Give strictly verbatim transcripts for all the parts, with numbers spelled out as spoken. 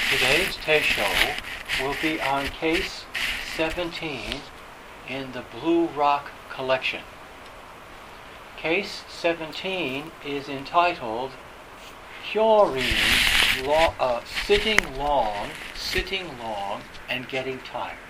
Today's Teisho will be on case seventeen in the Blue Rock collection. Case seventeen is entitled Hyorin, lo- uh, Sitting Long, Sitting Long and Getting Tired.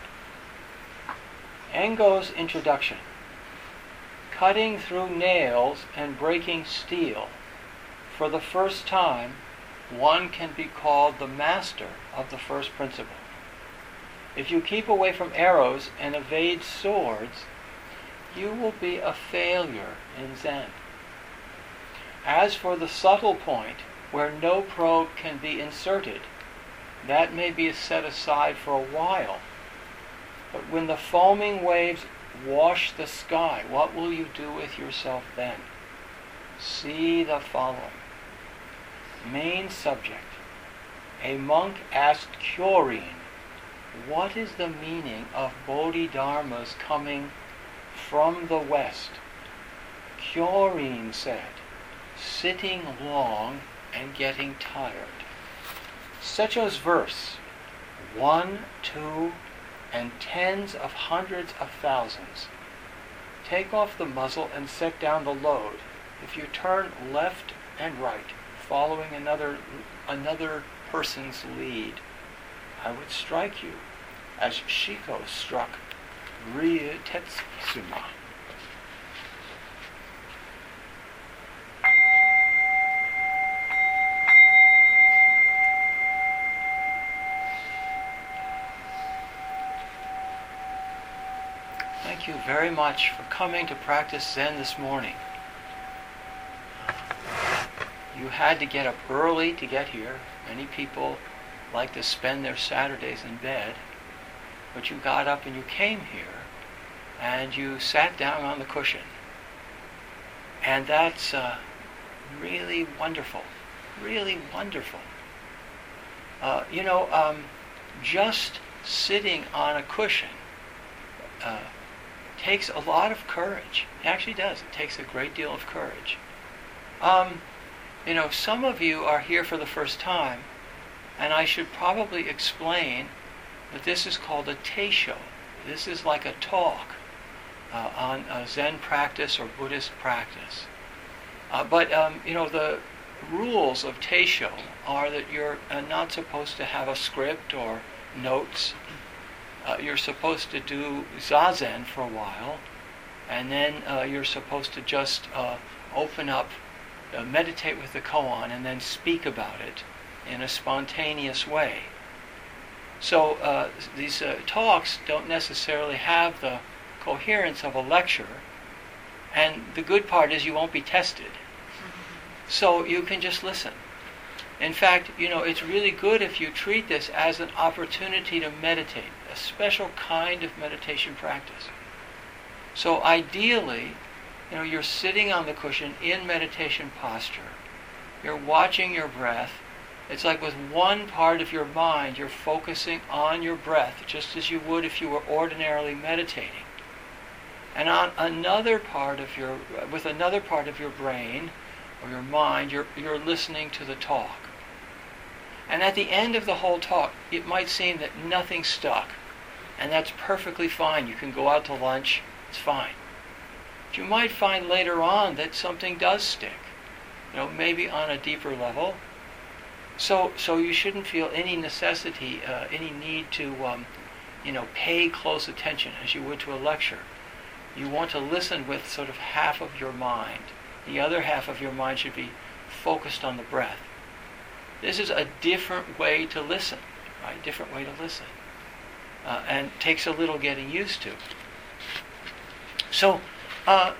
Engo's introduction. Cutting through nails and breaking steel. For the first time, one can be called the master of the first principle. If you keep away from arrows and evade swords, you will be a failure in Zen. As for the subtle point, where no probe can be inserted, that may be set aside for a while. But when the foaming waves wash the sky, what will you do with yourself then? See the following. Main subject. A monk asked Kyorin, what is the meaning of Bodhidharma's coming from the west? Kyorin said, sitting long and getting tired. Secho's verse, one, two, and tens of hundreds of thousands. Take off the muzzle and set down the load. If you turn left and right, following another another person's lead, I would strike you as Shiko struck Ryu Tetsuma. Thank you very much for coming to practice Zen this morning. You had to get up early to get here. Many people like to spend their Saturdays in bed. But you got up and you came here and you sat down on the cushion. And that's uh, really wonderful. Really wonderful. Uh, you know, um, just sitting on a cushion uh, takes a lot of courage. It actually does. It takes a great deal of courage. Um, You know, some of you are here for the first time, and I should probably explain that this is called a Teisho. This is like a talk uh, on uh, Zen practice or Buddhist practice. Uh, but, um, you know, the rules of Teisho are that you're uh, not supposed to have a script or notes. Uh, you're supposed to do Zazen for a while, and then uh, you're supposed to just uh, open up Uh, meditate with the koan and then speak about it in a spontaneous way. So uh, these uh, talks don't necessarily have the coherence of a lecture, and the good part is you won't be tested. So you can just listen. In fact, you know, it's really good if you treat this as an opportunity to meditate, a special kind of meditation practice. So ideally, you know, you're sitting on the cushion in meditation posture. You're watching your breath. It's like with one part of your mind, you're focusing on your breath, just as you would if you were ordinarily meditating. And on another part of your, with another part of your brain or your mind, you're you're listening to the talk. And at the end of the whole talk, it might seem that nothing stuck, and that's perfectly fine. You can go out to lunch. It's fine. But you might find later on that something does stick, you know, maybe on a deeper level. So, so you shouldn't feel any necessity, uh, any need to, um, you know, pay close attention as you would to a lecture. You want to listen with sort of half of your mind. The other half of your mind should be focused on the breath. This is a different way to listen, right? Different way to listen, uh, and takes a little getting used to. So. Uh,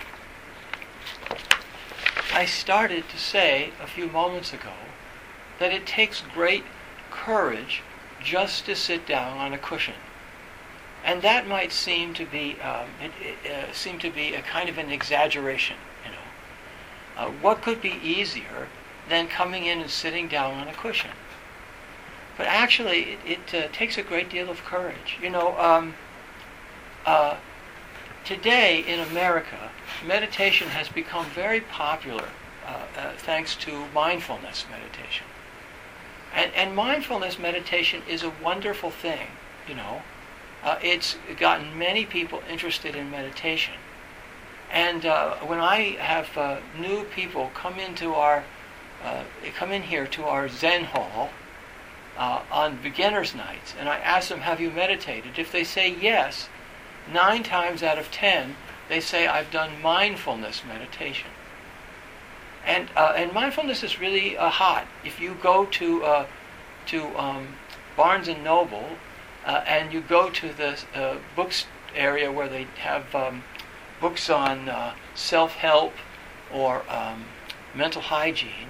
I started to say a few moments ago that it takes great courage just to sit down on a cushion, and that might seem to be um, it, it, uh, seem to be a kind of an exaggeration. You know, uh, what could be easier than coming in and sitting down on a cushion? But actually, it, it uh, takes a great deal of courage. You know. Um, uh, Today in America, meditation has become very popular uh, uh, thanks to mindfulness meditation. And, and mindfulness meditation is a wonderful thing, you know. Uh, it's gotten many people interested in meditation. And uh, when I have uh, new people come into our, uh, come in here to our Zen hall uh, on beginners' nights, and I ask them, have you meditated? If they say yes, nine times out of ten, they say, I've done mindfulness meditation. And uh, and mindfulness is really uh, hot. If you go to uh, to um, Barnes and Noble uh, and you go to the uh, books area where they have um, books on uh, self-help or um, mental hygiene,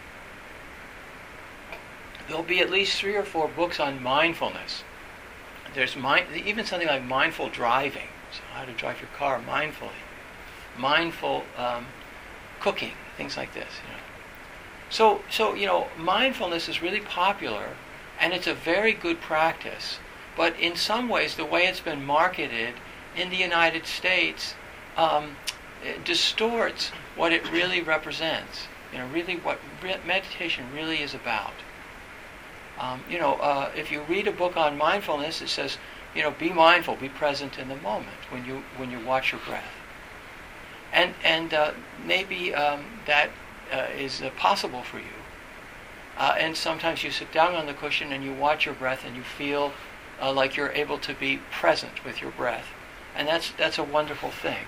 there'll be at least three or four books on mindfulness. There's mind, even something like mindful driving, so how to drive your car mindfully, mindful um, cooking, things like this. You know. So, so you know, mindfulness is really popular, and it's a very good practice. But in some ways, the way it's been marketed in the United States um, it distorts what it really represents. You know, really what re- meditation really is about. Um, you know, uh, if you read a book on mindfulness, it says, you know, be mindful, be present in the moment when you when you watch your breath. And and uh, maybe um, that uh, is uh, possible for you. Uh, and sometimes you sit down on the cushion and you watch your breath and you feel uh, like you're able to be present with your breath, and that's that's a wonderful thing.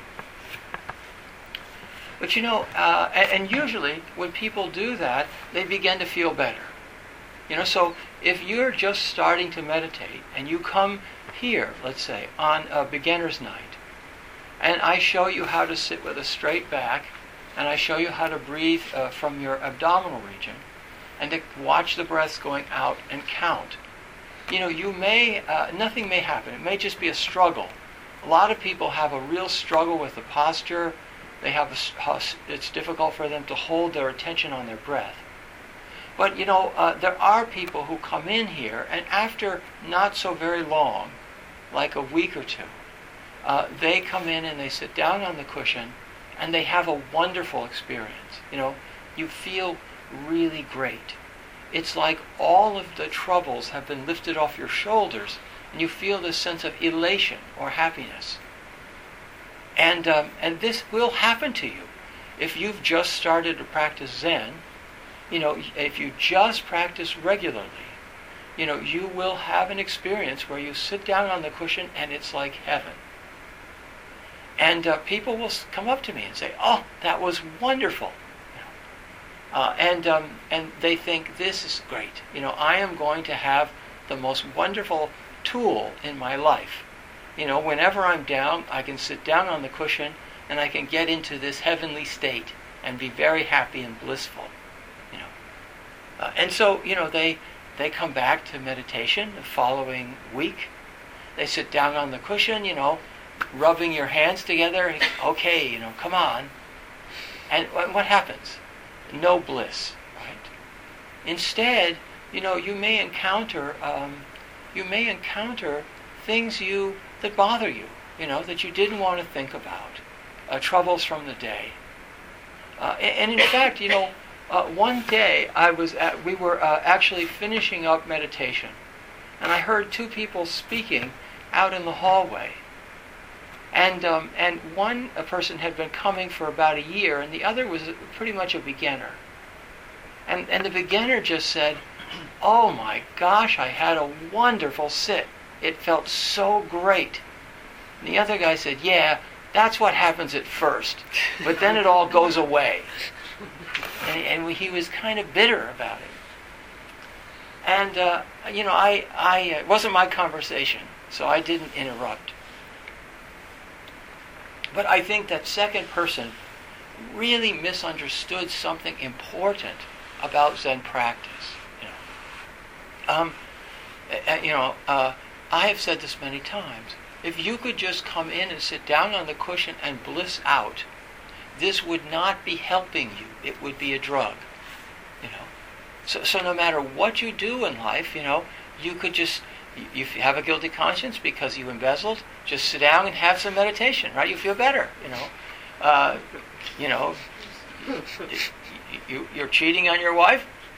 But you know, uh, and, and usually when people do that, they begin to feel better. You know, so if you're just starting to meditate and you come here, let's say, on a beginner's night, and I show you how to sit with a straight back, and I show you how to breathe uh, from your abdominal region, and to watch the breaths going out and count. You know, you may, uh, nothing may happen. It may just be a struggle. A lot of people have a real struggle with the posture. They have a, it's difficult for them to hold their attention on their breath. But, you know, uh, there are people who come in here, and after not so very long, like a week or two, uh, they come in and they sit down on the cushion, and they have a wonderful experience. You know, you feel really great. It's like all of the troubles have been lifted off your shoulders, and you feel this sense of elation or happiness. And um, and this will happen to you if you've just started to practice Zen. You know, if you just practice regularly, you know, you will have an experience where you sit down on the cushion and it's like heaven. And uh, people will come up to me and say, "Oh, that was wonderful," you know. uh, and um, and they think this is great. You know, I am going to have the most wonderful tool in my life. You know, whenever I'm down, I can sit down on the cushion and I can get into this heavenly state and be very happy and blissful. You know, uh, and so you know they they come back to meditation the following week. They sit down on the cushion, you know, rubbing your hands together. Okay, you know, come on. And what happens? No bliss, right? Instead, you know, you may encounter um, you may encounter things you that bother you, you know, that you didn't want to think about, uh, troubles from the day. Uh, and, and in fact, you know, uh, one day I was at, we were uh, actually finishing up meditation, and I heard two people speaking out in the hallway. And um, and one a person had been coming for about a year, and the other was pretty much a beginner. And and the beginner just said, "Oh my gosh, I had a wonderful sit. It felt so great." And the other guy said, "Yeah, that's what happens at first, but then it all goes away." And, and he was kind of bitter about it. And uh, you know, I I it wasn't my conversation, so I didn't interrupt. But I think that second person really misunderstood something important about Zen practice. You know, um, uh, you know, uh, I have said this many times. If you could just come in and sit down on the cushion and bliss out, this would not be helping you. It would be a drug. You know, so so no matter what you do in life, you know, you could just. If you have a guilty conscience because you embezzled, just sit down and have some meditation, right? You feel better, you know. Uh, you know, you, you're cheating on your wife,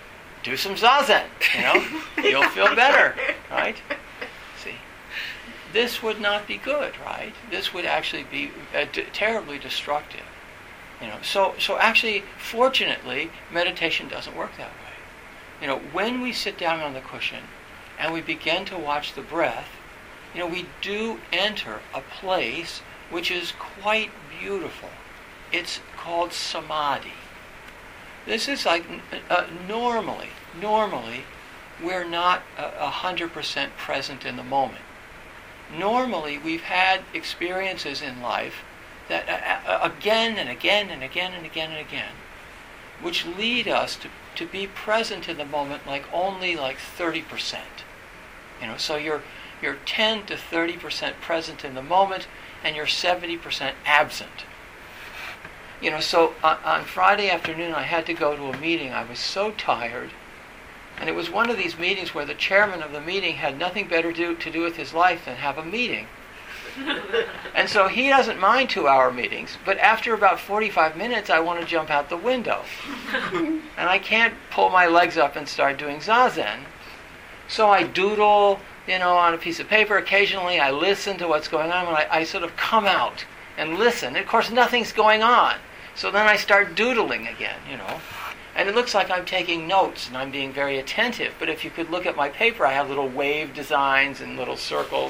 do some zazen, you know, you'll feel better, right? See, this would not be good, right? This would actually be uh, d- terribly destructive, you know. So, so actually, fortunately, meditation doesn't work that way. You know, when we sit down on the cushion and we begin to watch the breath, you know, we do enter a place which is quite beautiful. It's called samadhi. This is like, uh, normally, normally, we're not a hundred percent present in the moment. Normally, we've had experiences in life that uh, again and again and again and again and again, which lead us to, to be present in the moment like only like thirty percent. You know, so you're you're ten to thirty percent present in the moment, and you're seventy percent absent. You know, so on, on Friday afternoon I had to go to a meeting. I was so tired. And it was one of these meetings where the chairman of the meeting had nothing better to do, to do with his life than have a meeting. And so he doesn't mind two-hour meetings, but after about forty-five minutes I want to jump out the window. And I can't pull my legs up and start doing zazen. So I doodle, you know, on a piece of paper. Occasionally I listen to what's going on, and I, I sort of come out and listen. And of course nothing's going on. So then I start doodling again, you know. And it looks like I'm taking notes and I'm being very attentive. But if you could look at my paper, I have little wave designs and little circles.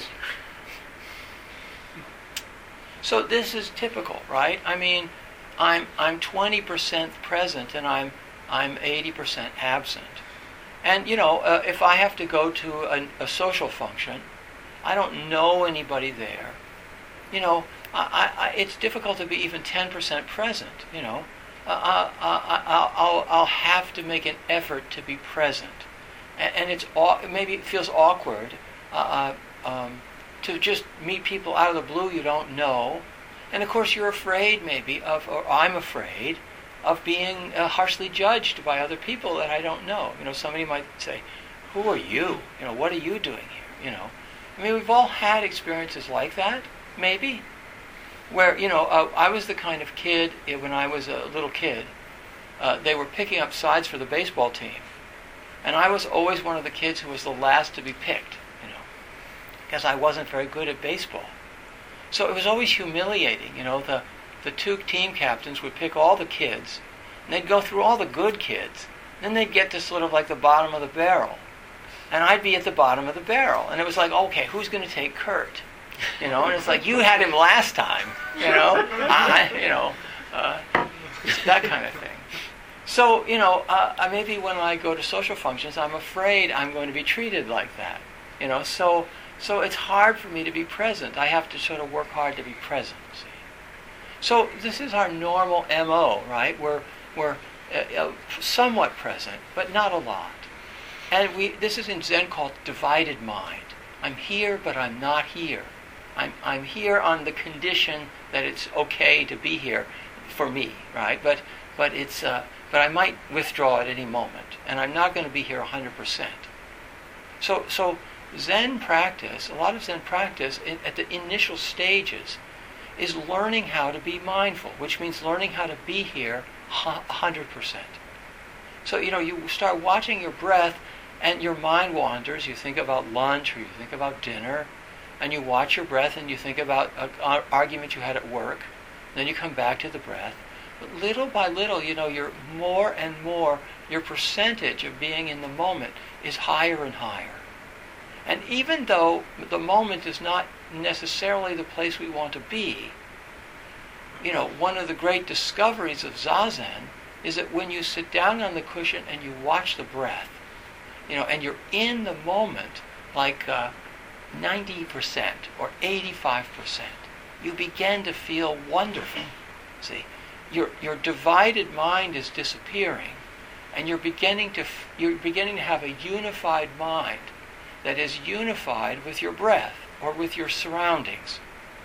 So this is typical, right? I mean, I'm I'm twenty percent present and I'm I'm eighty percent absent. And you know, uh, if I have to go to a, a social function, I don't know anybody there. You know, I, I, it's difficult to be even ten percent present. You know, uh, I, I, I'll I'll have to make an effort to be present, and, and it's maybe it feels awkward. Uh, um, to just meet people out of the blue you don't know. And of course you're afraid maybe of, or I'm afraid, of being uh, harshly judged by other people that I don't know. You know, somebody might say, who are you? You know, what are you doing here? You know, I mean, we've all had experiences like that, maybe, where, you know, uh, I was the kind of kid, uh, when I was a little kid, uh, they were picking up sides for the baseball team. And I was always one of the kids who was the last to be picked. Because I wasn't very good at baseball. So it was always humiliating. You know, the, the two team captains would pick all the kids, and they'd go through all the good kids. Then they'd get to sort of like the bottom of the barrel. And I'd be at the bottom of the barrel. And it was like, okay, who's going to take Kurt? You know, and it's like, you had him last time. You know, I, you know, uh, that kind of thing. So, you know, uh, maybe when I go to social functions, I'm afraid I'm going to be treated like that. You know, so... So it's hard for me to be present. I have to sort of work hard to be present, see. So this is our normal M O, right? We're, we're uh, uh, somewhat present, but not a lot. And we this is in Zen called divided mind. I'm here, but I'm not here. I'm, I'm here on the condition that it's okay to be here for me, right? But, but, it's, uh, but I might withdraw at any moment, and I'm not going to be here one hundred percent. So, so Zen practice, a lot of Zen practice in, at the initial stages is learning how to be mindful, which means learning how to be here one hundred percent. So, you know, you start watching your breath and your mind wanders. You think about lunch or you think about dinner, and you watch your breath and you think about an argument you had at work. Then you come back to the breath. But little by little, you know, you're more and more, your percentage of being in the moment is higher and higher. And even though the moment is not necessarily the place we want to be, you know, one of the great discoveries of Zazen is that when you sit down on the cushion and you watch the breath, you know, and you're in the moment like uh, ninety percent or eighty-five percent, you begin to feel wonderful. See, your your divided mind is disappearing, and you're beginning to f- you're beginning to have a unified mind that is unified with your breath or with your surroundings.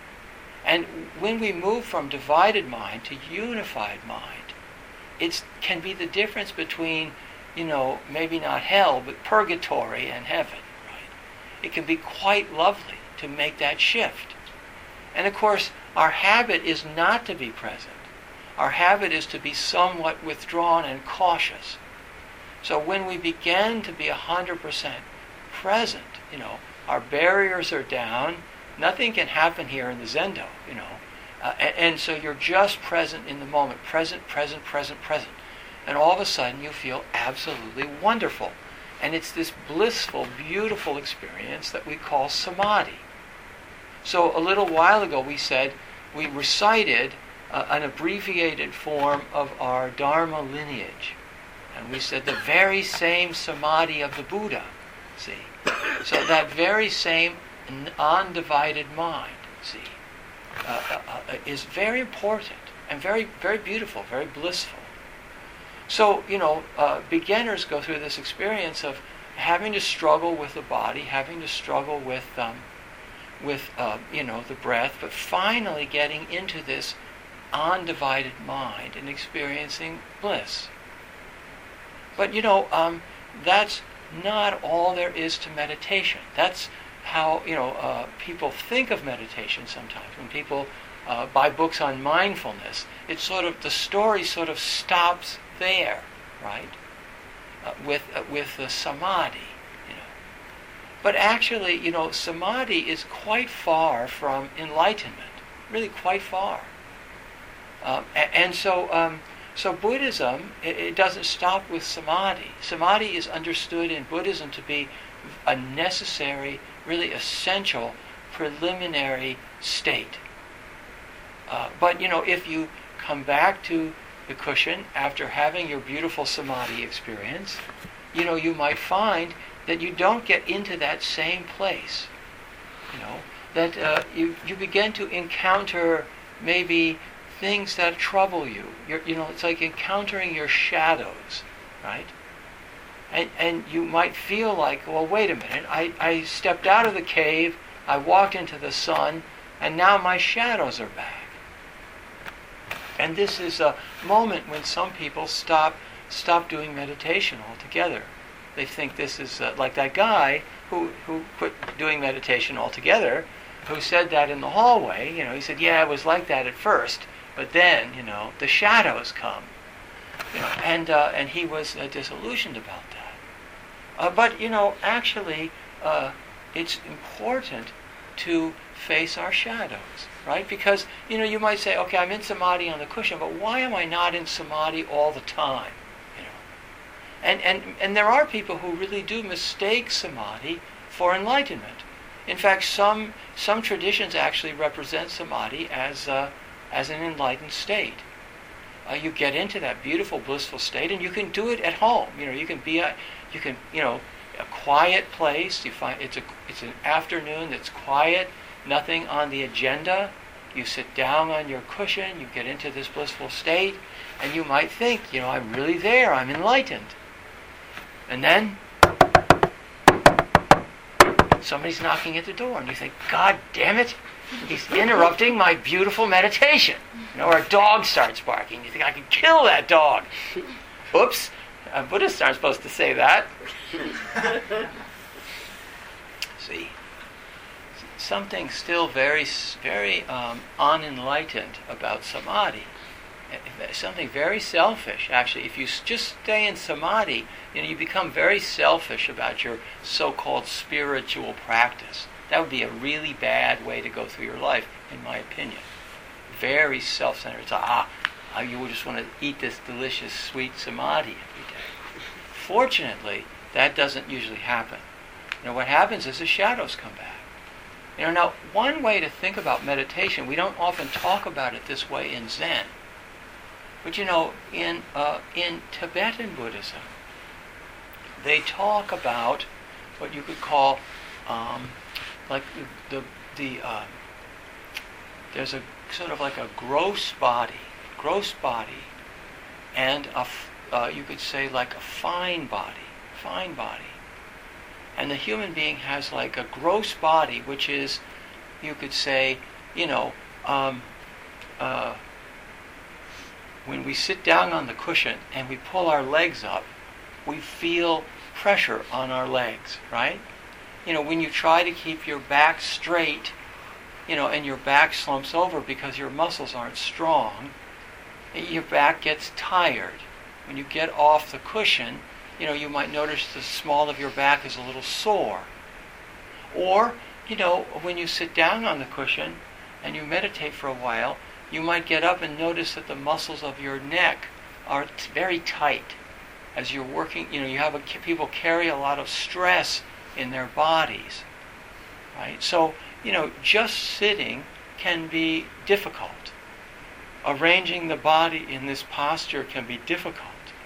And when we move from divided mind to unified mind, it can be the difference between, you know, maybe not hell, but purgatory and heaven, right? It can be quite lovely to make that shift. And of course, our habit is not to be present. Our habit is to be somewhat withdrawn and cautious. So when we begin to be one hundred percent present, you know, our barriers are down, nothing can happen here in the Zendo, you know, uh, and, and so you're just present in the moment, present, present, present, present. And all of a sudden you feel absolutely wonderful. And it's this blissful, beautiful experience that we call samadhi. So a little while ago we said, we recited uh, an abbreviated form of our Dharma lineage. And we said the very same samadhi of the Buddha, see. So that very same undivided mind, see, uh, uh, uh, is very important and very, very beautiful, very blissful. So, you know, uh, beginners go through this experience of having to struggle with the body, having to struggle with, um, with uh, you know, the breath, but finally getting into this undivided mind and experiencing bliss. But, you know, um, that's not all there is to meditation. That's how, you know, uh, people think of meditation sometimes. When people uh, buy books on mindfulness, it's sort of, the story sort of stops there, right? Uh, with uh, with the samadhi, you know. But actually, you know, samadhi is quite far from enlightenment, really quite far. Um, and, and so, um, so Buddhism, it, it doesn't stop with samadhi. Samadhi is understood in Buddhism to be a necessary, really essential, preliminary state. Uh, but you know, if you come back to the cushion after having your beautiful samadhi experience, you know, you might find that you don't get into that same place. You know, that uh, you you begin to encounter maybe things that trouble you. You're, you know, it's like encountering your shadows, right? And and you might feel like, well, wait a minute, I, I stepped out of the cave, I walked into the sun, and now my shadows are back. And this is a moment when some people stop stop doing meditation altogether. They think this is uh, like that guy who, who quit doing meditation altogether, who said that in the hallway. You know, he said, yeah, it was like that at first, but then, you know, the shadows come. You know, and, uh, and he was uh, disillusioned about that. Uh, but, you know, actually, uh, it's important to face our shadows, right? Because, you know, you might say, okay, I'm in samadhi on the cushion, but why am I not in samadhi all the time? You know, and and and there are people who really do mistake samadhi for enlightenment. In fact, some some traditions actually represent samadhi as uh, as an enlightened state. Uh, you get into that beautiful, blissful state, and you can do it at home. You know, you can be a, you can, you know, a quiet place. You find it's a it's an afternoon that's quiet. Nothing on the agenda. You sit down on your cushion, you get into this blissful state, and you might think, you know, I'm really there, I'm enlightened. And then somebody's knocking at the door, and you think, God damn it, he's interrupting my beautiful meditation. You know, or a dog starts barking. You think, I can kill that dog. Oops, uh, Buddhists aren't supposed to say that. See? Something still very, very um, unenlightened about samadhi. Something very selfish, actually. If you just stay in samadhi, you know, you become very selfish about your so-called spiritual practice. That would be a really bad way to go through your life, in my opinion. Very self-centered. It's like, ah, you just want to eat this delicious, sweet samadhi every day. Fortunately, that doesn't usually happen. You know, what happens is the shadows come back. You know, now, one way to think about meditation, we don't often talk about it this way in Zen. But, you know, in uh, in Tibetan Buddhism, they talk about what you could call, um, like the, the, the uh, there's a sort of like a gross body, gross body, and a, uh, you could say like a fine body, fine body. And the human being has like a gross body, which is, you could say, you know, um, uh, when we sit down on the cushion and we pull our legs up, we feel pressure on our legs, right? You know, when you try to keep your back straight, you know, and your back slumps over because your muscles aren't strong, your back gets tired. When you get off the cushion, you know, you might notice the small of your back is a little sore. Or, you know, when you sit down on the cushion and you meditate for a while, you might get up and notice that the muscles of your neck are t- very tight. As you're working, you know, you have a, people carry a lot of stress in their bodies, right? So, you know, just sitting can be difficult. Arranging the body in this posture can be difficult.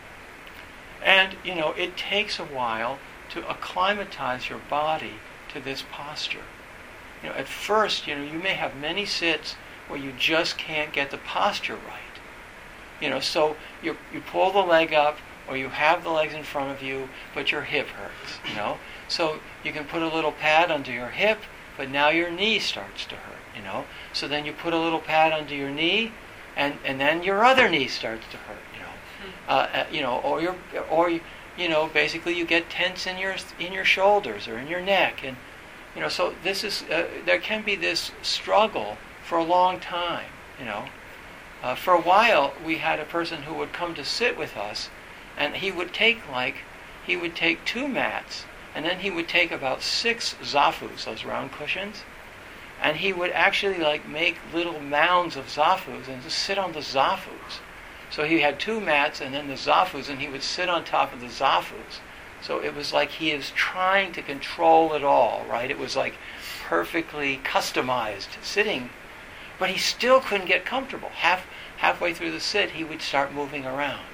And, you know, it takes a while to acclimatize your body to this posture. You know, at first, you know, you may have many sits where you just can't get the posture right. You know, so you you pull the leg up, or you have the legs in front of you, but your hip hurts, you know. So you can put a little pad under your hip, but now your knee starts to hurt, you know. So then you put a little pad under your knee, and, and then your other knee starts to hurt, you know. Uh, uh, you know, or your or you, you know, basically you get tense in your in your shoulders or in your neck, and you know. So this is uh, there can be this struggle for a long time, you know. Uh, for a while, we had a person who would come to sit with us, and he would take like, he would take two mats, and then he would take about six zafus, those round cushions, and he would actually like make little mounds of zafus and just sit on the zafus. So he had two mats and then the zafus, and he would sit on top of the zafus. So it was like he is trying to control it all, right? It was like perfectly customized sitting, but he still couldn't get comfortable. Half halfway through the sit, he would start moving around.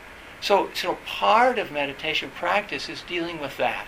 So, so part of meditation practice is dealing with that.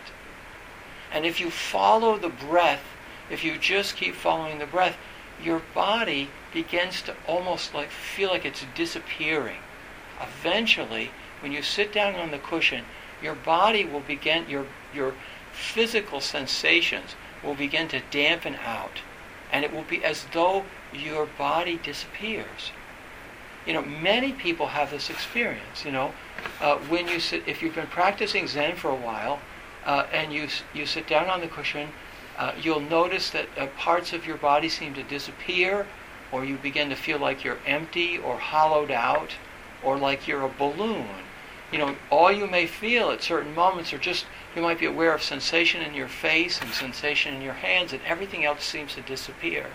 And if you follow the breath, if you just keep following the breath, your body begins to almost like feel like it's disappearing. Eventually, when you sit down on the cushion, your body will begin, your your physical sensations will begin to dampen out. And it will be as though your body disappears. You know, many people have this experience, you know. Uh, when you sit, if you've been practicing Zen for a while, uh, and you you sit down on the cushion, uh, you'll notice that uh, parts of your body seem to disappear, or you begin to feel like you're empty or hollowed out, or like you're a balloon. You know, all you may feel at certain moments are just, you might be aware of sensation in your face and sensation in your hands, and everything else seems to disappear.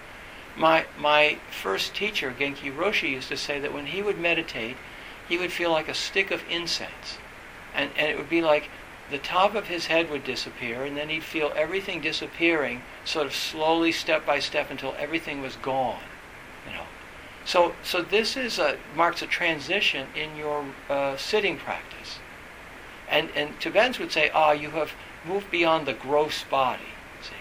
My my first teacher, Genki Roshi, used to say that when he would meditate, he would feel like a stick of incense. And, and it would be like the top of his head would disappear, and then he'd feel everything disappearing, sort of slowly, step by step, until everything was gone. You know. So so this is a, marks a transition in your uh, sitting practice. And, and Tibetans would say, ah, you have moved beyond the gross body.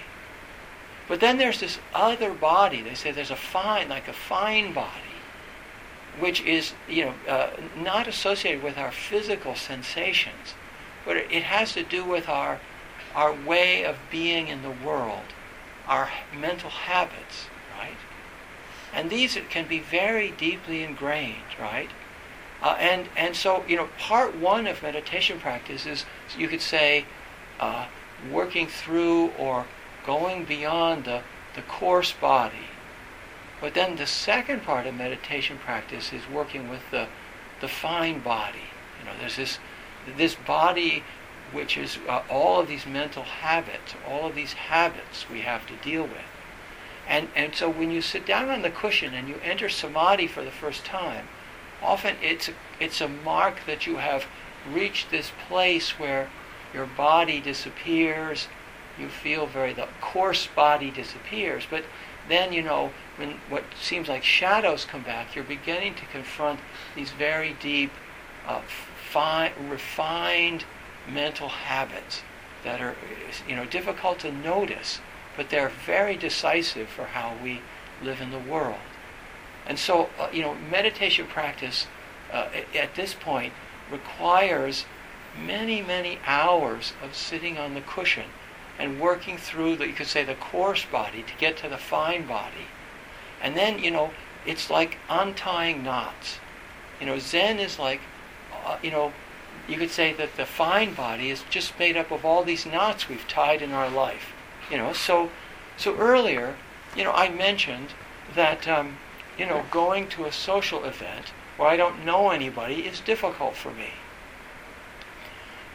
But then there's this other body. They say there's a fine, like a fine body, which is, you know, uh, not associated with our physical sensations, but it has to do with our our way of being in the world, our mental habits, right? And these can be very deeply ingrained, right? Uh, and and so, you know, part one of meditation practice is, you could say, uh, working through or going beyond the, the coarse body. But then the second part of meditation practice is working with the the fine body. You know, there's this this body which is uh, all of these mental habits, all of these habits we have to deal with. And and so when you sit down on the cushion and you enter samadhi for the first time, often it's a, it's a mark that you have reached this place where your body disappears. You feel very, the coarse body disappears, but then, you know, when what seems like shadows come back, you're beginning to confront these very deep, uh, fine, refined mental habits that are, you know, difficult to notice, but they're very decisive for how we live in the world. And so, uh, you know, meditation practice uh, at this point requires many, many hours of sitting on the cushion and working through, the, you could say, the coarse body to get to the fine body. And then, you know, it's like untying knots. You know, Zen is like, uh, you know, you could say that the fine body is just made up of all these knots we've tied in our life. You know, so so earlier, you know, I mentioned that, um, you know, going to a social event where I don't know anybody is difficult for me.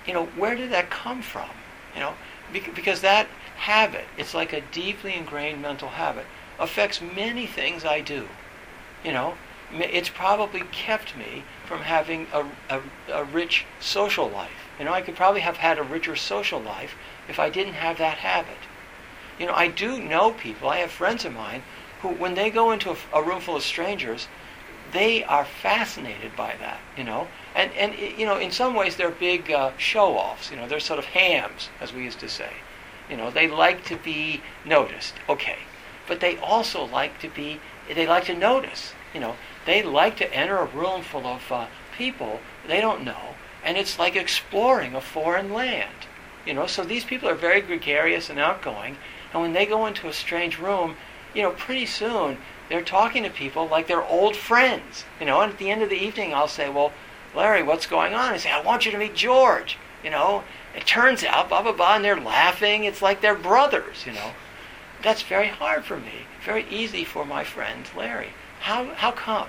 you know, where did that come from? You know, because that habit, it's like a deeply ingrained mental habit, affects many things I do. You know, it's probably kept me from having a, a, a rich social life. You know, I could probably have had a richer social life if I didn't have that habit. You know, I do know people, I have friends of mine, who when they go into a, a room full of strangers, they are fascinated by that, you know. And, and you know, in some ways they're big uh, show-offs, you know, they're sort of hams, as we used to say. You know, they like to be noticed, okay. But they also like to be, they like to notice, you know. They like to enter a room full of uh, people they don't know, and it's like exploring a foreign land, you know. So these people are very gregarious and outgoing, and when they go into a strange room, you know, pretty soon they're talking to people like they're old friends, you know. And at the end of the evening, I'll say, well, Larry, what's going on? I say, I want you to meet George, you know. It turns out, blah, blah, blah, and they're laughing. It's like they're brothers, you know. That's very hard for me. Very easy for my friend Larry. How how come?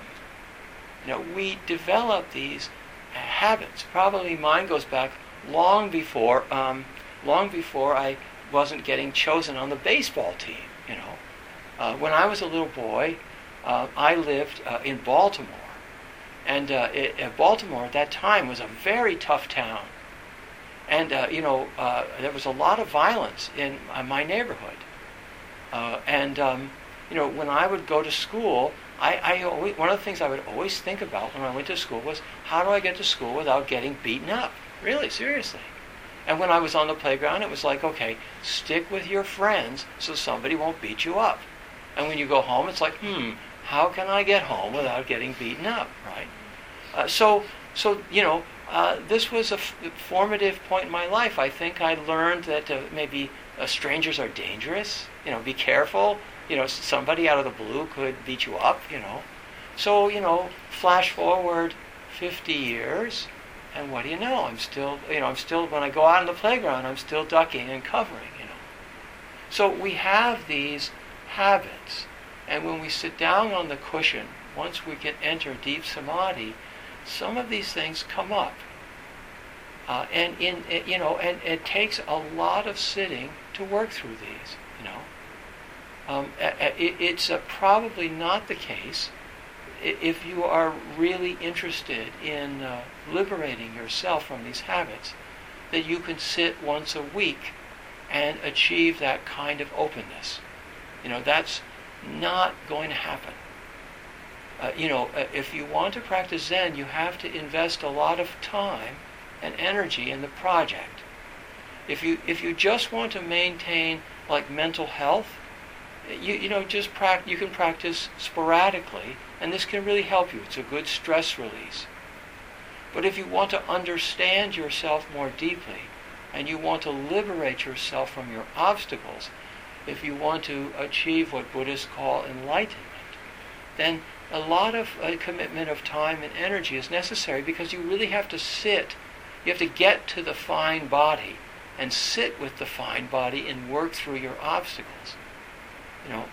You know, we develop these habits. Probably mine goes back long before, um, long before I wasn't getting chosen on the baseball team, you know. Uh, when I was a little boy, uh, I lived uh, in Baltimore. And uh, it, uh, Baltimore at that time was a very tough town. And, uh, you know, uh, there was a lot of violence in uh, my neighborhood. Uh, and, um, you know, when I would go to school, I, I always, one of the things I would always think about when I went to school was, how do I get to school without getting beaten up? Really, seriously. And when I was on the playground, it was like, okay, stick with your friends so somebody won't beat you up. And when you go home, it's like, hmm, how can I get home without getting beaten up, right? Uh, so, so you know, uh, this was a f- formative point in my life. I think I learned that uh, maybe uh, strangers are dangerous. You know, be careful. You know, somebody out of the blue could beat you up, you know. So, you know, flash forward fifty years, and what do you know? I'm still, you know, I'm still, when I go out on the playground, I'm still ducking and covering, you know. So we have these habits, and when we sit down on the cushion, once we can enter deep samadhi, some of these things come up. Uh, and, in, you know, and it takes a lot of sitting to work through these, you know. Um, it, it's uh, probably not the case if you are really interested in uh, liberating yourself from these habits, that you can sit once a week and achieve that kind of openness. You know, that's not going to happen. Uh, you know, if you want to practice Zen, you have to invest a lot of time and energy in the project. If you if you just want to maintain like mental health, You, you know, just prac- you can practice sporadically, and this can really help you. It's a good stress release. But if you want to understand yourself more deeply, and you want to liberate yourself from your obstacles, if you want to achieve what Buddhists call enlightenment, then a lot of uh, commitment of time and energy is necessary, because you really have to sit. You have to get to the fine body and sit with the fine body and work through your obstacles. You know,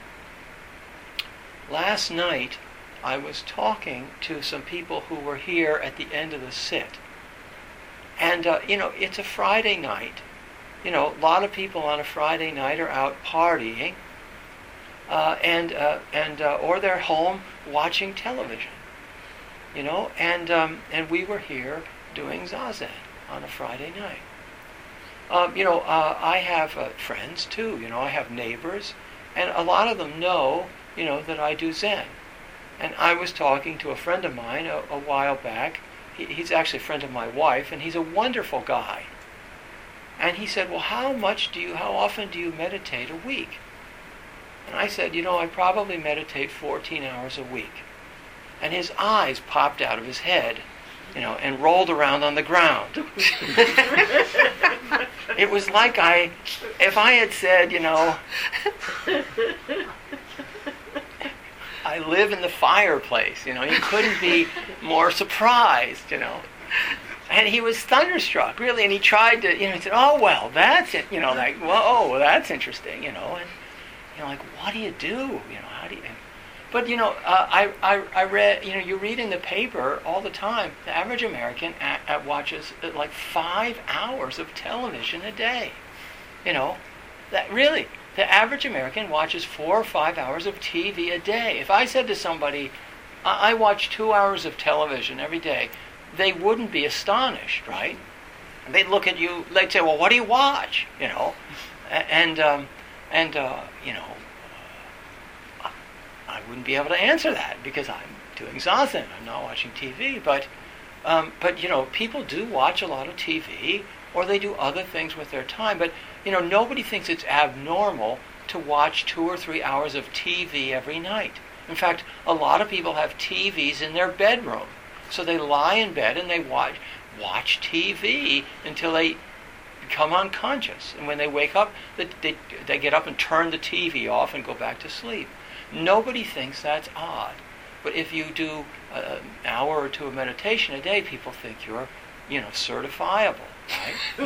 last night I was talking to some people who were here at the end of the sit. And, uh, you know, it's a Friday night. You know, a lot of people on a Friday night are out partying. Uh, and, uh, and uh, or they're home watching television. You know, and, um, and we were here doing Zazen on a Friday night. Um, you know, uh, I have uh, friends too. You know, I have neighbors. And a lot of them know, you know, that I do Zen. And I was talking to a friend of mine a, a while back. He, he's actually a friend of my wife, and he's a wonderful guy. And he said, well, how much do you, how often do you meditate a week? And I said, you know, I probably meditate fourteen hours a week. And his eyes popped out of his head, you know, and rolled around on the ground. It was like I, if I had said, you know, I live in the fireplace, you know, he couldn't be more surprised, you know. And he was thunderstruck, really, and he tried to, you know, he said, oh, well, that's it, you know, like, well, oh, well, that's interesting, you know, and, you know, like, what do you do, you know, how do you, But you know, uh, I, I I read. You know, you read in the paper all the time. The average American at, at watches uh, like five hours of television a day. You know, that really, the average American watches four or five hours of T V a day. If I said to somebody, I, I watch two hours of television every day, they wouldn't be astonished, right? They'd look at you. They'd say, "Well, what do you watch?" You know, and um, and uh, you know. I wouldn't be able to answer that because I'm doing zazen. I'm not watching T V. But, um, but you know, people do watch a lot of T V, or they do other things with their time. But you know, nobody thinks it's abnormal to watch two or three hours of T V every night. In fact, a lot of people have T Vs in their bedroom, so they lie in bed and they watch watch T V until they become unconscious. And when they wake up, they they, they get up and turn the T V off and go back to sleep. Nobody thinks that's odd. But if you do an hour or two of meditation a day, people think you're, you know, certifiable, right?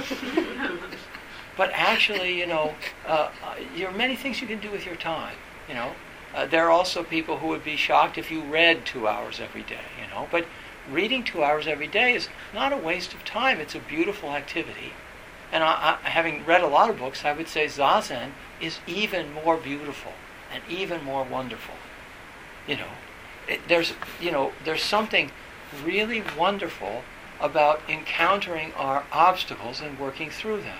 But actually, you know, uh, there are many things you can do with your time, you know. Uh, there are also people who would be shocked if you read two hours every day, you know. But reading two hours every day is not a waste of time. It's a beautiful activity. And I, I, having read a lot of books, I would say Zazen is even more beautiful and even more wonderful. You know, it, there's you know there's something really wonderful about encountering our obstacles and working through them.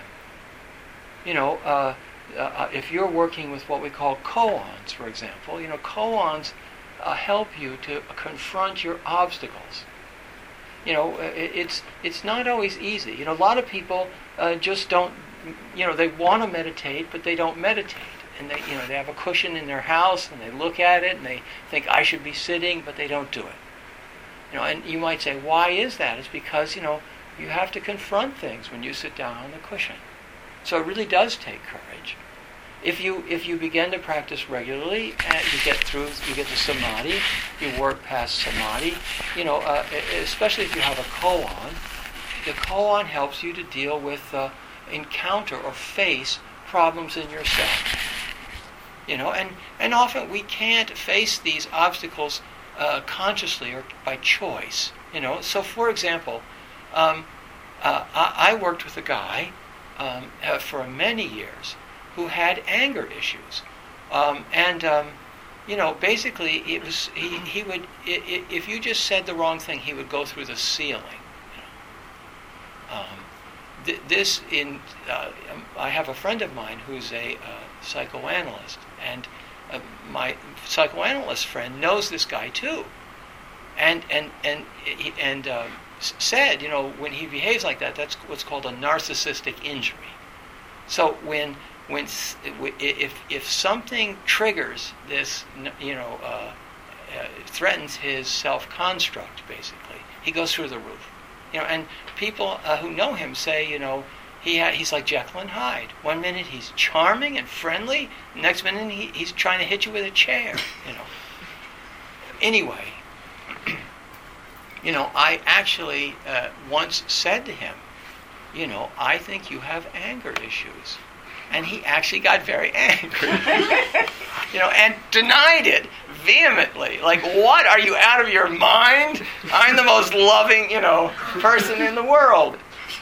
You know, uh, uh, if you're working with what we call koans, for example, you know, koans uh, help you to confront your obstacles. You know, it, it's it's not always easy. You know, a lot of people uh, just don't. You know, they want to meditate, but they don't meditate. And they, you know, they have a cushion in their house, and they look at it, and they think, I should be sitting, but they don't do it. You know, and you might say, why is that? It's because, you know, you have to confront things when you sit down on the cushion. So it really does take courage. If you if you begin to practice regularly, and you get through, you get to samadhi, you work past samadhi. You know, uh, especially if you have a koan, the koan helps you to deal with, uh, encounter or face problems in yourself. You know, and, and often we can't face these obstacles uh, consciously or by choice. You know, so for example, um, uh, I, I worked with a guy um, uh, for many years who had anger issues, um, and um, you know, basically it was he he would I, I, if you just said the wrong thing, he would go through the ceiling. You know? um, th- this in uh, I have a friend of mine who's a uh, psychoanalyst. And uh, my psychoanalyst friend knows this guy too, and and and and uh, said, you know, when he behaves like that, that's what's called a narcissistic injury. So when when if if something triggers this, you know, uh, uh, threatens his self-construct, basically, he goes through the roof. You know, and people uh, who know him say, you know. He ha- he's like Jekyll and Hyde. One minute he's charming and friendly, the next minute he, he's trying to hit you with a chair, you know. Anyway, you know, I actually uh, once said to him, you know, I think you have anger issues. And he actually got very angry, you know, and denied it vehemently. Like, what? Are you out of your mind? I'm the most loving, you know, person in the world.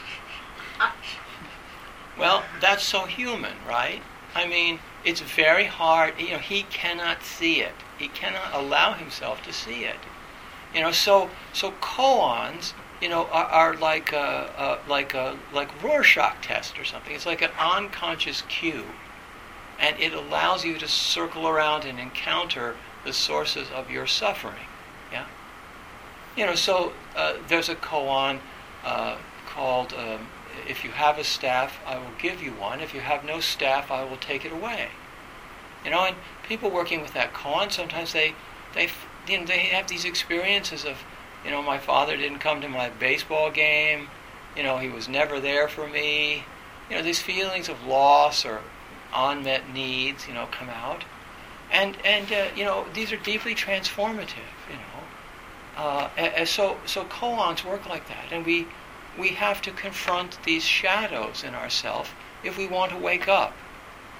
Well, that's so human, right? I mean, it's very hard. You know, he cannot see it. He cannot allow himself to see it. You know, so so koans, you know, are, are like a, a like a like Rorschach test or something. It's like an unconscious cue, and it allows you to circle around and encounter the sources of your suffering. Yeah. You know, so uh, there's a koan uh, called. Um, If you have a staff, I will give you one. If you have no staff, I will take it away. You know, and people working with that koan, sometimes they, they, you know, they have these experiences of, you know, my father didn't come to my baseball game. You know, he was never there for me. You know, these feelings of loss or unmet needs, you know, come out, and and uh, you know, these are deeply transformative. You know, uh, and so so koans work like that, and we. We have to confront these shadows in ourselves if we want to wake up.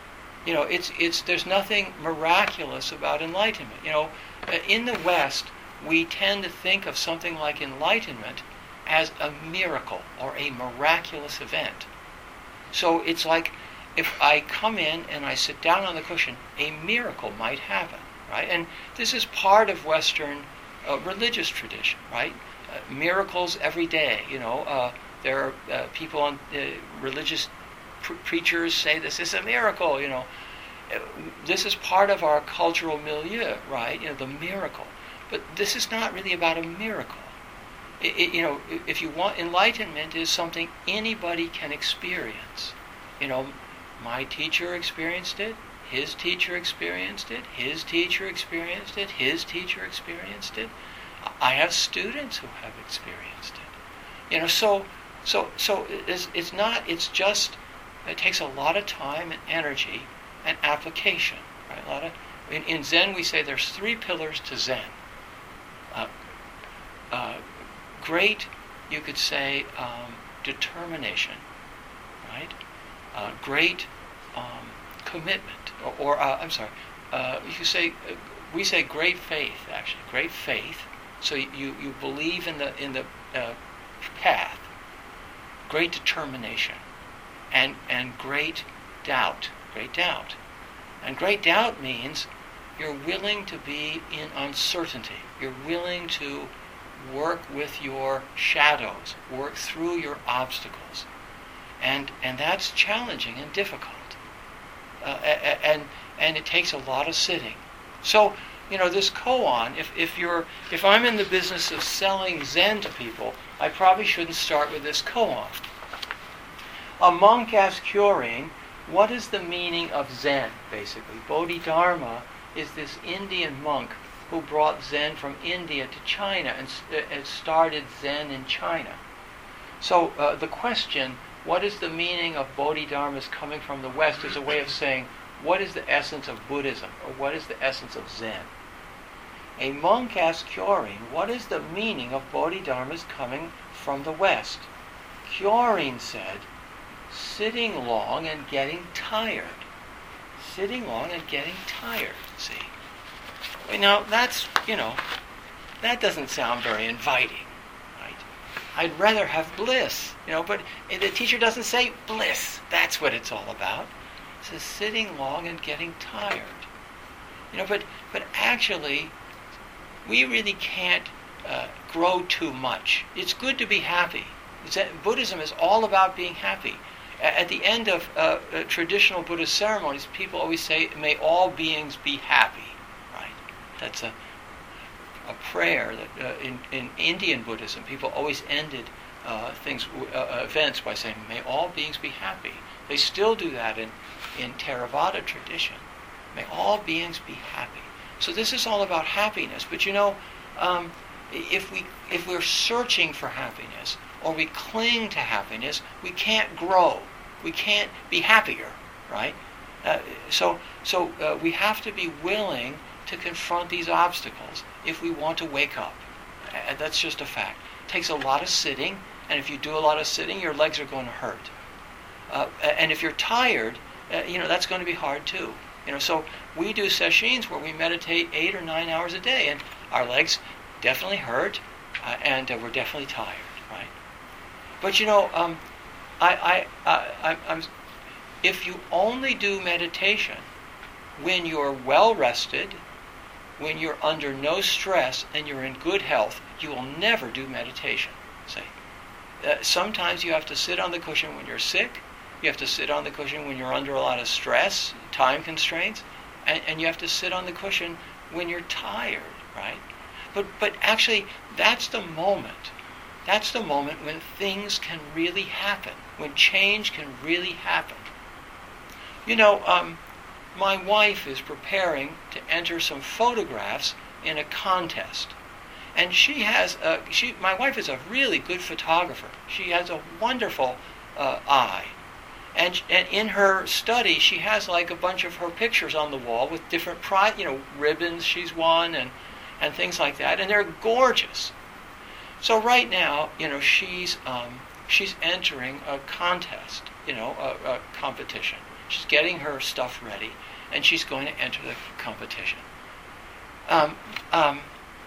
You know, it's it's there's nothing miraculous about enlightenment. You know, uh, in the West, we tend to think of something like enlightenment as a miracle or a miraculous event. So it's like if I come in and I sit down on the cushion, a miracle might happen, right? And this is part of Western uh, religious tradition, right? Uh, miracles every day, you know. Uh, there are uh, people on uh, religious pre- preachers say this is a miracle, you know. Uh, this is part of our cultural milieu, right? You know, the miracle. But this is not really about a miracle. It, it, you know, if you want, enlightenment is something anybody can experience. You know, my teacher experienced it, his teacher experienced it, his teacher experienced it, his teacher experienced it. I have students who have experienced it. You know, so so so it's, it's not. It's just it takes a lot of time and energy and application. Right? A lot of in, in Zen we say there's three pillars to Zen. Uh, uh, great, you could say, um, determination, right? Uh, great um, commitment, or, or uh, I'm sorry, uh, you could say, uh, we say great faith, actually, great faith. So you, you believe in the in the uh, path, great determination, and and great doubt, great doubt, and great doubt means you're willing to be in uncertainty. You're willing to work with your shadows, work through your obstacles. And and that's challenging and difficult. Uh, and and it takes a lot of sitting. So, you know, this koan, if, if you're if I'm in the business of selling Zen to people, I probably shouldn't start with this koan. A monk asked Kyorin, what is the meaning of Zen, basically? Bodhidharma is this Indian monk who brought Zen from India to China and, uh, and started Zen in China. So uh, the question, what is the meaning of Bodhidharma's coming from the West, is a way of saying, what is the essence of Buddhism, or what is the essence of Zen? A monk asked Kyorin, what is the meaning of Bodhidharma's coming from the West? Kyorin said, sitting long and getting tired. Sitting long and getting tired, see? Now, that's, you know, that doesn't sound very inviting, right? I'd rather have bliss, you know, but the teacher doesn't say bliss. That's what it's all about. It says sitting long and getting tired. You know, but, but actually, we really can't uh, grow too much. It's good to be happy. Zen, Buddhism is all about being happy. At the end of uh, uh, traditional Buddhist ceremonies, people always say, may all beings be happy. That's a a prayer that uh, in, in Indian Buddhism, people always ended uh, things, uh, events by saying, may all beings be happy. They still do that in, in Theravada tradition. May all beings be happy. So this is all about happiness. But you know, um, if, we, if we're searching for happiness, or we cling to happiness, we can't grow. We can't be happier, right? Uh, so so uh, we have to be willing to confront these obstacles if we want to wake up. And that's just a fact. It takes a lot of sitting, and if you do a lot of sitting, your legs are going to hurt. Uh, and if you're tired, uh, you know, that's going to be hard too. You know, so we do sessions where we meditate eight or nine hours a day, and our legs definitely hurt, uh, and uh, we're definitely tired, right? But you know, um, I, I, I, I'm, if you only do meditation when you're well rested, when you're under no stress and you're in good health, you will never do meditation. See? Uh, sometimes you have to sit on the cushion when you're sick. You have to sit on the cushion when you're under a lot of stress, time constraints, and, and you have to sit on the cushion when you're tired, right? But but actually, that's the moment. That's the moment when things can really happen, when change can really happen. You know, um, my wife is preparing to enter some photographs in a contest. And she has, a, she, my wife is a really good photographer. She has a wonderful uh, eye. And, and in her study, she has like a bunch of her pictures on the wall with different, pri- you know, ribbons she's won and, and things like that. And they're gorgeous. So right now, you know, she's, um, she's entering a contest, you know, a, a competition. She's getting her stuff ready, and she's going to enter the competition. Um, um,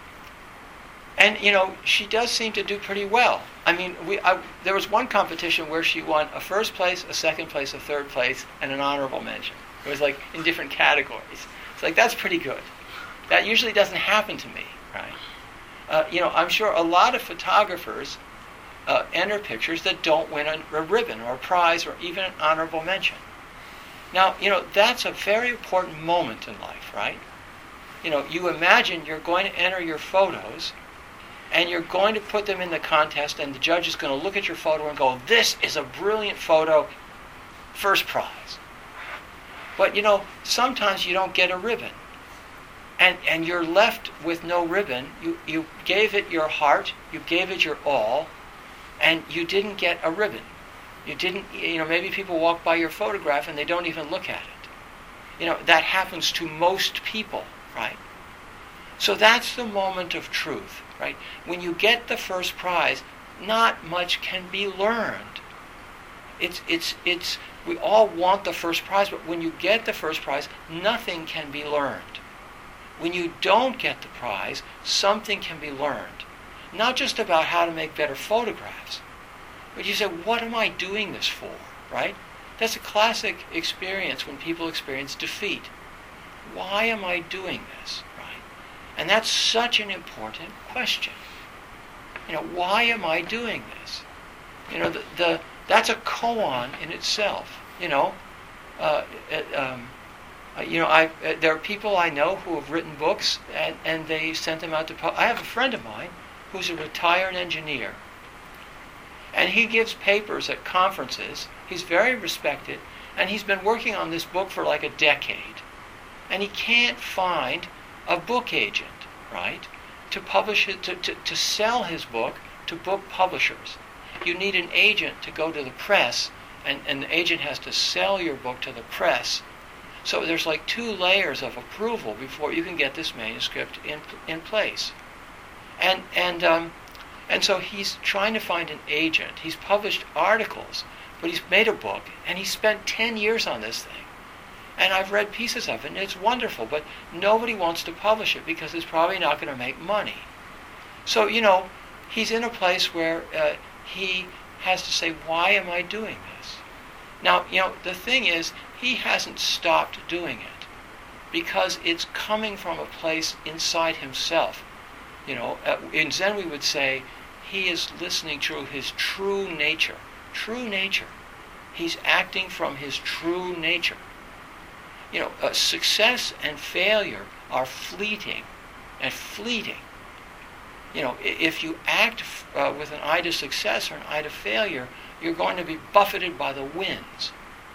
and, you know, she does seem to do pretty well. I mean, we I, there was one competition where she won a first place, a second place, a third place, and an honorable mention. It was like in different categories. It's like, that's pretty good. That usually doesn't happen to me, right? Uh, you know, I'm sure a lot of photographers uh, enter pictures that don't win a, a ribbon or a prize or even an honorable mention. Now, you know, that's a very important moment in life, right? You know, you imagine you're going to enter your photos and you're going to put them in the contest, and the judge is going to look at your photo and go, this is a brilliant photo, first prize. But, you know, sometimes you don't get a ribbon. And and you're left with no ribbon. You, you gave it your heart, you gave it your all, and you didn't get a ribbon. You didn't, you know, maybe people walk by your photograph and they don't even look at it. You know, that happens to most people, right? So that's the moment of truth, right? When you get the first prize, not much can be learned. It's, it's, it's, we all want the first prize, but when you get the first prize, nothing can be learned. When you don't get the prize, something can be learned. Not just about how to make better photographs, but you say, what am I doing this for, right? That's a classic experience when people experience defeat. Why am I doing this, right? And that's such an important question. You know, why am I doing this? You know, the, the that's a koan in itself, you know. Uh, it, um, Uh, you know, I uh, there are people I know who have written books, and, and they sent them out to pub. I have a friend of mine who's a retired engineer, and he gives papers at conferences. He's very respected, and he's been working on this book for like a decade, and he can't find a book agent, right, to publish it, to, to, to sell his book to book publishers. You need an agent to go to the press, and, and the agent has to sell your book to the press. So there's like two layers of approval before you can get this manuscript in in place, and and um, and so he's trying to find an agent. He's published articles, but he's made a book, and he spent ten years on this thing. And I've read pieces of it, and it's wonderful, but nobody wants to publish it because it's probably not going to make money. So you know, he's in a place where uh, he has to say, why am I doing this? Now, you know, the thing is, he hasn't stopped doing it because it's coming from a place inside himself. You know, uh, in Zen we would say he is listening to his true nature. True nature. He's acting from his true nature. You know, uh, success and failure are fleeting and fleeting. You know, if you act uh, with an eye to success or an eye to failure, you're going to be buffeted by the winds.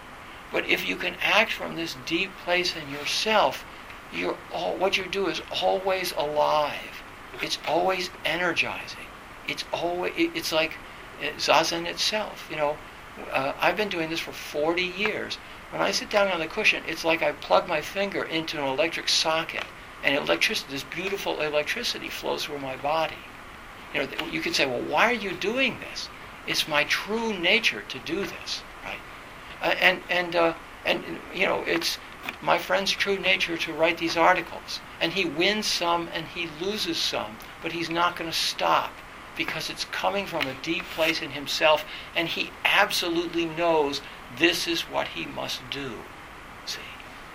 But if you can act from this deep place in yourself, you're all, what you do is always alive. It's always energizing. It's always it's like Zazen itself. You know, uh, I've been doing this for forty years. When I sit down on the cushion, it's like I plug my finger into an electric socket, and electricity, this beautiful electricity, flows through my body. You know, you could say, well, why are you doing this? It's my true nature to do this, right? Uh, and and uh, and you know, it's my friend's true nature to write these articles. And he wins some and he loses some, but he's not going to stop because it's coming from a deep place in himself, and he absolutely knows this is what he must do. See,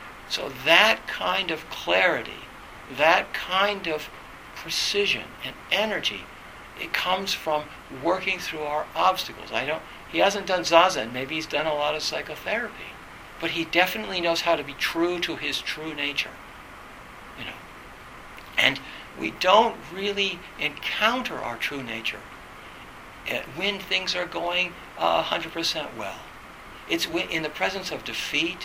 so that kind of clarity, that kind of precision and energy, it comes from working through our obstacles. I don't. He hasn't done Zazen. Maybe he's done a lot of psychotherapy, but he definitely knows how to be true to his true nature. You know, and we don't really encounter our true nature when things are going a hundred percent well. It's in the presence of defeat,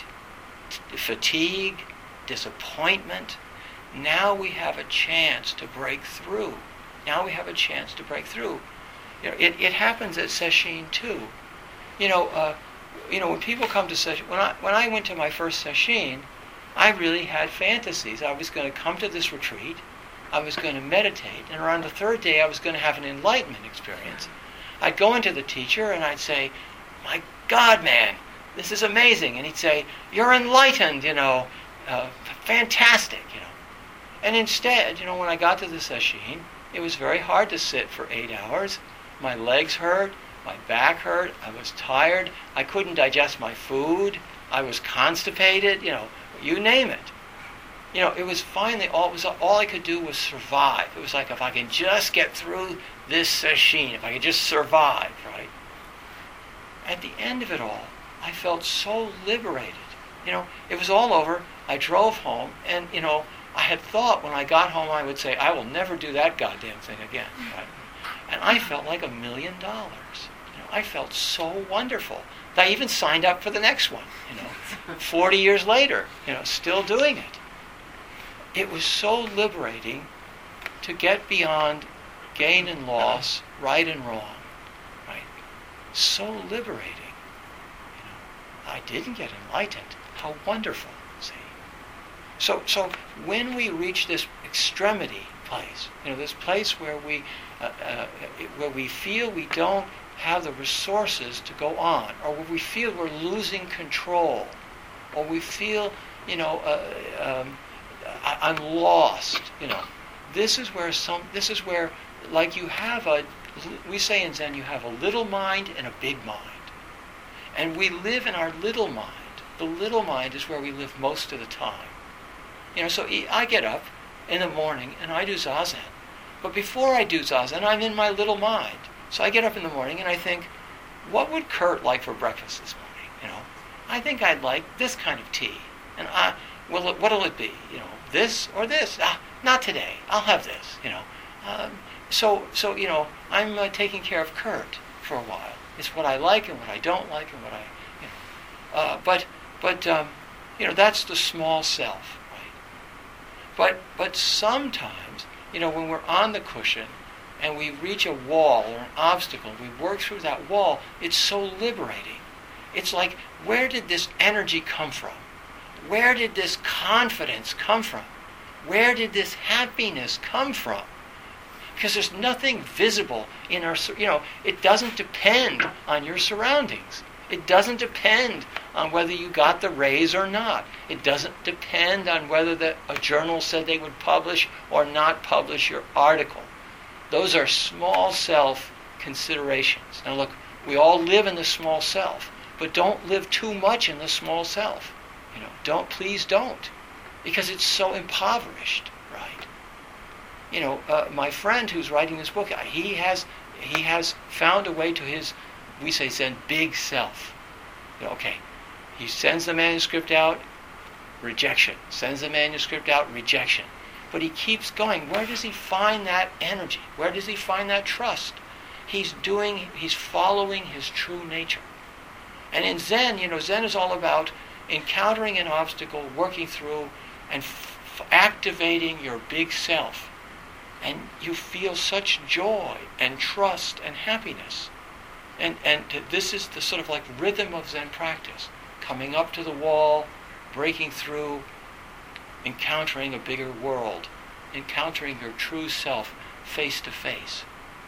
fatigue, disappointment. Now we have a chance to break through. Now we have a chance to break through. You know, it, it happens at Sesshin too. You know, uh, you know when people come to Sesshin, when I when I went to my first Sesshin, I really had fantasies. I was going to come to this retreat, I was going to meditate, and around the third day I was going to have an enlightenment experience. I'd go into the teacher and I'd say, "My God, man, this is amazing. And he'd say, you're enlightened, you know, uh, fantastic, you know. And instead, you know, when I got to the sesshin, it was very hard to sit for eight hours. My legs hurt, my back hurt, I was tired, I couldn't digest my food, I was constipated, you know, you name it. You know, it was finally, all, it was, all I could do was survive. It was like, if I can just get through this sesshin, if I could just survive, right? At the end of it all, I felt so liberated. You know, it was all over. I drove home, and, you know, I had thought when I got home I would say, I will never do that goddamn thing again, right? And I felt like a million dollars. You know, I felt so wonderful. I even signed up for the next one, you know, forty years later, you know, still doing it. It was so liberating to get beyond gain and loss, right and wrong, right? So liberating. You know, I didn't get enlightened. How wonderful, see? So, so when we reach this extremity place, you know, this place where we, uh, uh, where we feel we don't have the resources to go on, or where we feel we're losing control, or we feel, you know, uh, um, I'm lost. You know, this is where some. This is where, like, you have a. We say in Zen, you have a little mind and a big mind, and we live in our little mind. The little mind is where we live most of the time. You know, so I get up in the morning and I do zazen, but before I do zazen, I'm in my little mind. So I get up in the morning and I think, what would Kurt like for breakfast this morning? You know, I think I'd like this kind of tea, and I. Well, what'll it be? You know, this or this? Ah, not today. I'll have this. You know, um, so so you know, I'm uh, taking care of Kurt for a while. It's what I like and what I don't like and what I, you know, uh, but but um, you know, that's the small self, right? But but sometimes, you know, when we're on the cushion and we reach a wall or an obstacle, we work through that wall. It's so liberating. It's like, where did this energy come from? Where did this confidence come from? Where did this happiness come from? Because there's nothing visible in our, you know, it doesn't depend on your surroundings. It doesn't depend on whether you got the raise or not. It doesn't depend on whether the, a journal said they would publish or not publish your article. Those are small self considerations. Now look, we all live in the small self, but don't live too much in the small self. You know, don't, please don't, because it's so impoverished, right? You know, uh, my friend who's writing this book, he has he has found a way to his, we say Zen, big self. You know, okay, he sends the manuscript out, rejection. Sends the manuscript out, rejection. But he keeps going. Where does he find that energy? Where does he find that trust? He's doing, he's following his true nature. And in Zen, you know, Zen is all about encountering an obstacle, working through, and f- activating your big self. And you feel such joy and trust and happiness. And and this is the sort of like rhythm of Zen practice. Coming up to the wall, breaking through, encountering a bigger world, encountering your true self face to face.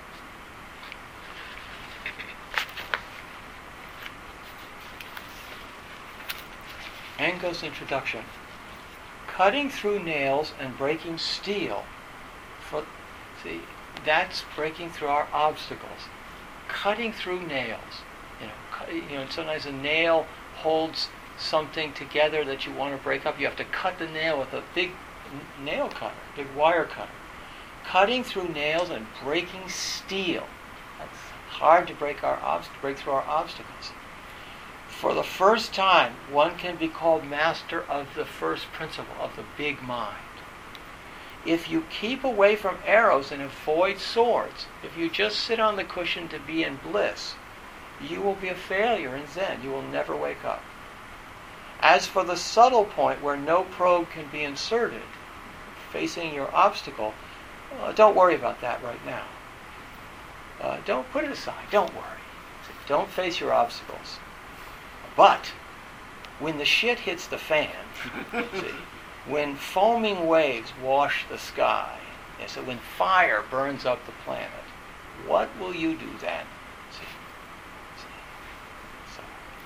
Ango's introduction. Cutting through nails and breaking steel. For, see, that's breaking through our obstacles. Cutting through nails. You know, cut, you know, sometimes a nail holds something together that you want to break up. You have to cut the nail with a big n- nail cutter, big wire cutter. Cutting through nails and breaking steel. That's hard to break our obst- break through our obstacles. For the first time, one can be called master of the first principle, of the big mind. If you keep away from arrows and avoid swords, if you just sit on the cushion to be in bliss, you will be a failure in Zen. You will never wake up. As for the subtle point where no probe can be inserted, facing your obstacle, uh, don't worry about that right now. Uh, don't put it aside. Don't worry. Don't face your obstacles. But when the shit hits the fan, see, when foaming waves wash the sky, yeah, so when fire burns up the planet, what will you do then? See, see. So,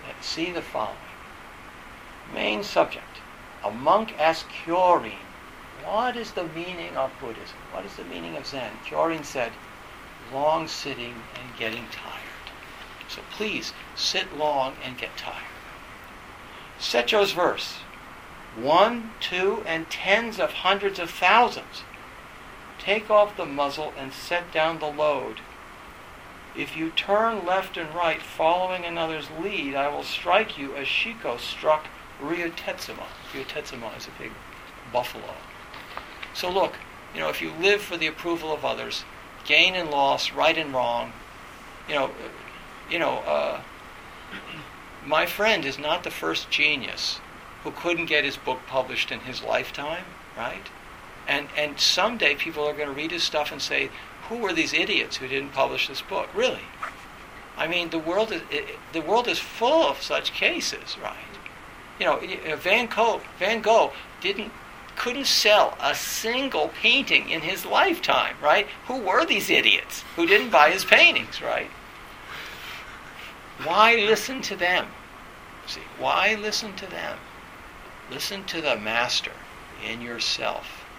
Let's see the following. Main subject. A monk asked Kyorin, what is the meaning of Buddhism? What is the meaning of Zen? Kyorin said, long sitting and getting tired. So please, sit long and get tired. Secho's verse. One, two, and tens of hundreds of thousands. Take off the muzzle and set down the load. If you turn left and right following another's lead, I will strike you as Shiko struck Ryutetsuma. Ryutetsuma is a big buffalo. So look, you know, if you live for the approval of others, gain and loss, right and wrong, you know, you know, uh, my friend is not the first genius who couldn't get his book published in his lifetime, right? And and someday people are going to read his stuff and say, who were these idiots who didn't publish this book? Really? I mean, the world is it, the world is full of such cases, right? You know, Van Gogh, Van Gogh didn't couldn't sell a single painting in his lifetime, right? Who were these idiots who didn't buy his paintings, right? Why listen to them? See, why listen to them? Listen to the master in yourself.